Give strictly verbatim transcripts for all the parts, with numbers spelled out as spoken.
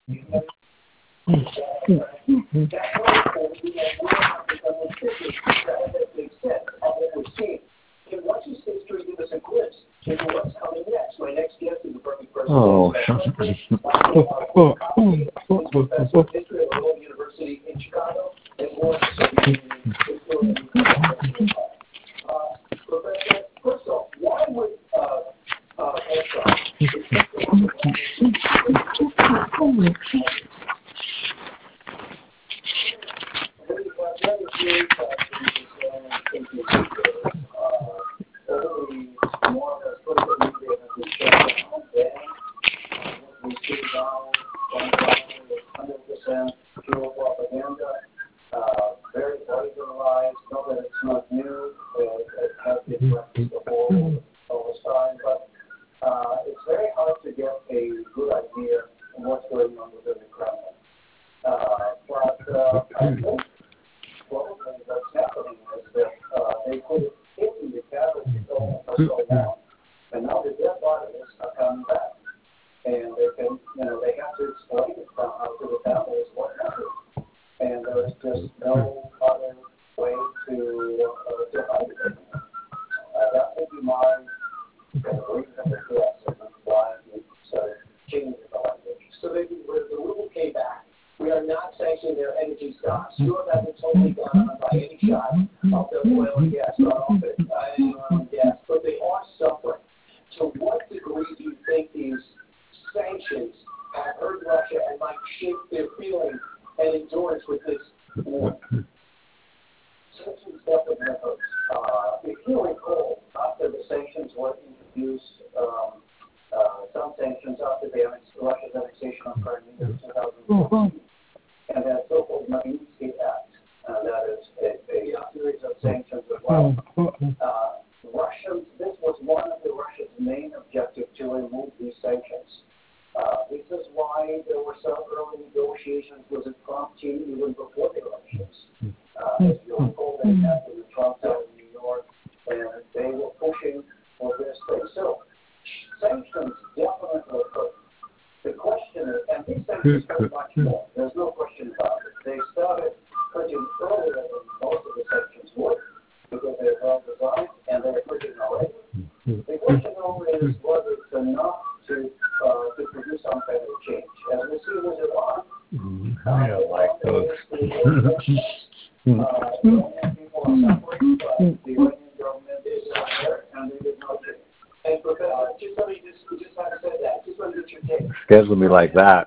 Oh, schedule me like that.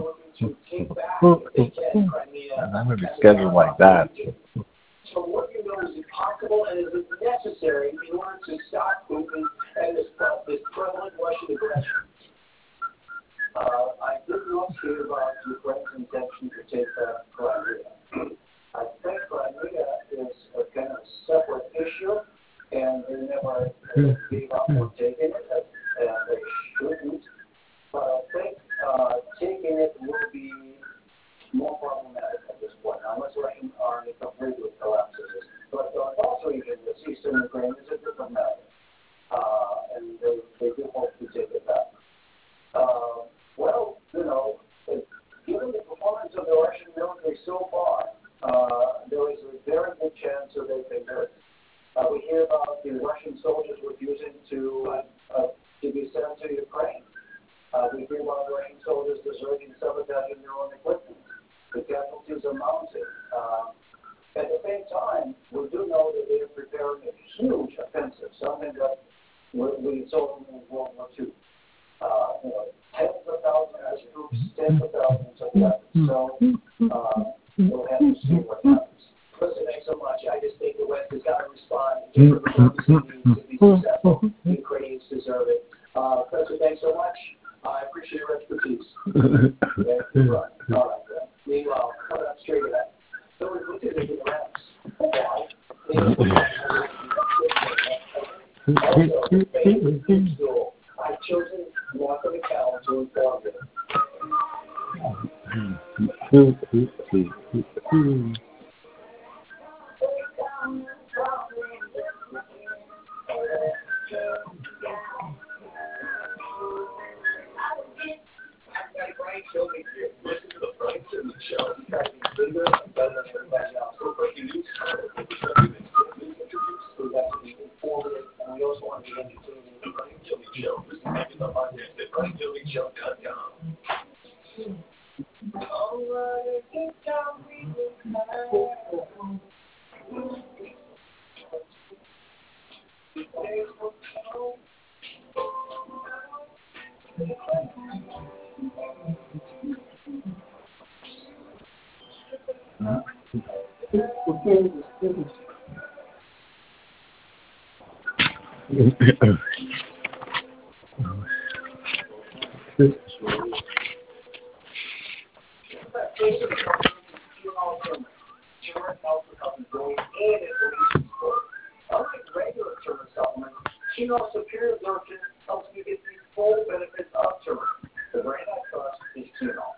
I'm going to be scheduled like that. So what you know is it possible and is it necessary in order to stop Putin and this, this prevalent Russian aggression? Uh, I did not hear about Ukraine's intention to take back Crimea. I think Crimea is a kind of separate issue, and they never uh, gave up on taking it, as, and they shouldn't. But I think uh, taking it will be more problematic at this point, unless Russian army completely collapses. But uh, also even the eastern Ukraine is a different matter, uh, and they, they do hope to take it back. Uh, well, you know, given the performance of the Russian military so far, uh, there is a very good chance that they can do it. Uh, we hear about the Russian soldiers refusing to uh, uh, to be sent to Ukraine. Uh, we hear about Russian soldiers deserting, sabotaging their own equipment. The casualties are mounting. Uh, at the same time, we do know that they are preparing a huge offensive, something that we, we saw in World War Two. Uh, you know, tens of thousands of troops, tens of thousands of weapons. So uh, we'll have to see what happens. Listen, thanks so much. I just think the West has got to respond to be successful. The Ukrainians deserve it. Uh, Professor, thanks so much. I appreciate your expertise. Yeah, you're right. All right. Uh, meanwhile, cut up straight of that. So we looked at it in the ranks. Why? Also, I've chosen Walk of the Cow to inform you. Brian showed me here. Listen to the Frank Simmons Show. You guys be bigger and better than everybody else. So breaking news, news interviews, so that's to be informative, and we also want to be entertaining. The Frank Simmons Show. Listen to the podcast at frank simmons show dot com. All right, it's time we will Unlike regular turmeric supplements, Qinol Superior Absorption helps you get the full benefits of turmeric. The brand I trust is Qinol.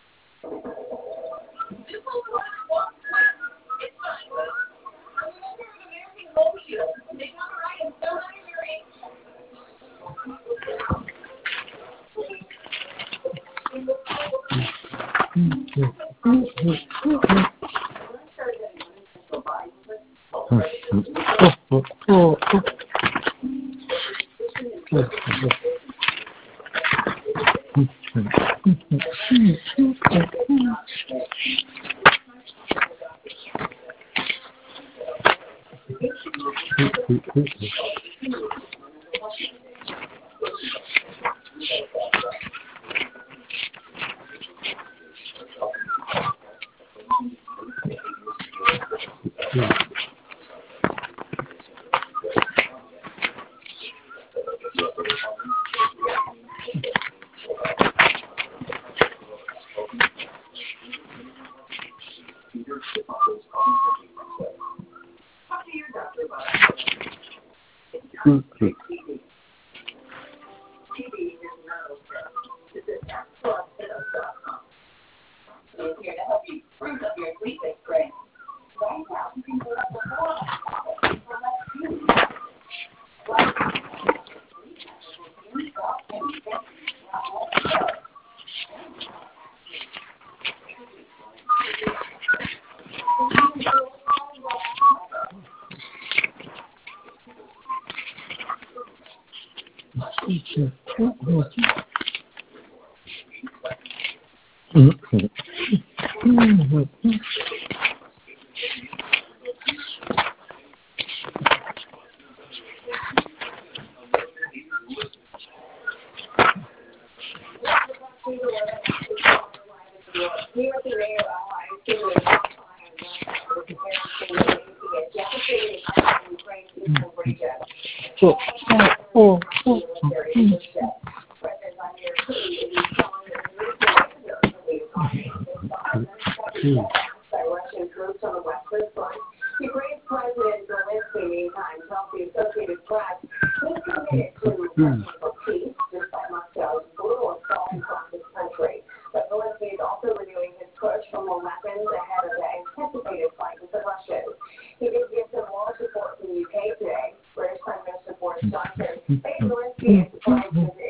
Russian troops on the Western Front. Ukraine's President Zelensky, meantime, tells the Associated Press he's committed to working for peace despite Moscow's brutal assault across his country. But Zelensky is also renewing his push for more weapons ahead of the anticipated fight with the Russians. He did give some more support from the U K today. British Prime Minister Boris Johnson said Zelensky is supplying his